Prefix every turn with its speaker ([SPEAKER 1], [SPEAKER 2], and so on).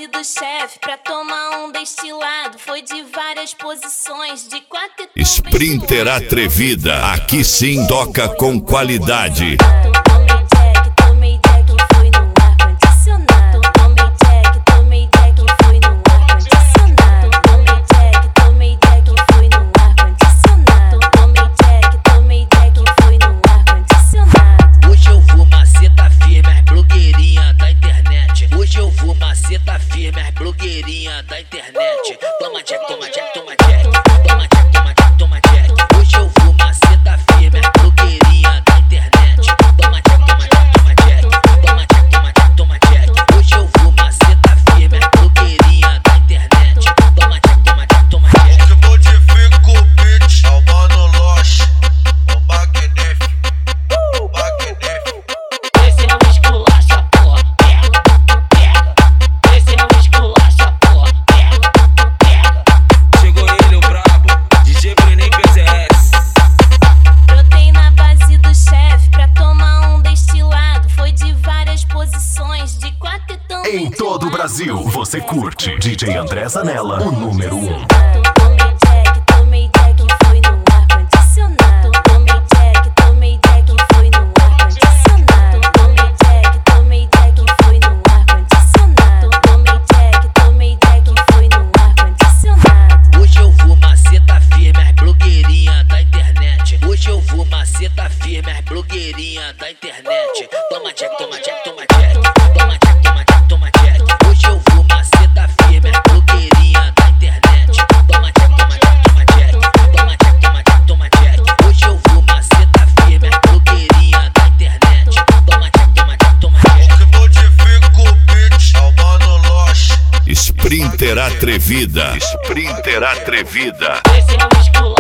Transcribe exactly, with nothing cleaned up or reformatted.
[SPEAKER 1] do chefe pra tomar um destilado. Foi de várias posições, de quatro e
[SPEAKER 2] Sprinter atrevida, aqui sim toca com qualidade.
[SPEAKER 1] Tomei jack, tomei jack e fui no ar-condicionado. Tomei jack, tomei jack e fui no ar-condicionado. Tomei jack, tomei jack e fui no ar-condicionado. Tomei jack, tomei jack e fui no ar-condicionado.
[SPEAKER 3] Hoje eu vou maceta firme, as blogueirinha da internet. Hoje eu vou maceta firme, as blogueirinha da internet. Toma jack, toma jack, toma jack. Toma jack, toma jack, toma jack. Hoje eu vou maceta firme, as blogueirinha da internet. Toma jack, toma jack, toma jack. Toma jack, toma jack, toma jack. Hoje eu vou maceta firme, as blogueirinha da internet. Toma jack, toma jack, toma jack.
[SPEAKER 4] Que modifica o beat, é o Mano Loche, o magnífico, o magnífico.
[SPEAKER 3] Esse é o esculacha, porra, pega, pega. Esse é o esculacha, porra, pega, pega. Chegou ele, o brabo, D J Bruninho P C S.
[SPEAKER 1] Brotei na base do chefe pra tomar um destilado. Foi de várias posições, de quatro e também
[SPEAKER 5] Em
[SPEAKER 1] de
[SPEAKER 5] todo o
[SPEAKER 1] lado.
[SPEAKER 5] Brasil, você curte D J André Zanella, o número um.
[SPEAKER 1] Tomei jack, tomei jack e fui no ar-condicionado. Tomei jack, tomei jack e fui no ar-condicionado. Tomei jack, tomei jack e fui no ar-condicionado. Tomei jack, tomei jack e fui no ar-condicionado.
[SPEAKER 3] Hoje eu vou maceta firme, as blogueirinha da internet. Hoje eu vou maceta firme, as blogueirinha da internet. Toma jack, toma jack, toma jack. Toma jack, toma jack, toma jack. Hoje eu vou maceta firme, as blogueirinha da internet. Toma jack, toma jack, toma jack. Toma jack, toma jack, toma jack. Hoje eu vou maceta firme, as blogueirinha da internet. Toma jack, toma jack, toma jack.
[SPEAKER 4] Que modifica o beat, é o Mano Loche.
[SPEAKER 2] Sprinter atrevida, Sprinter atrevida.
[SPEAKER 3] Esse é o esculacha.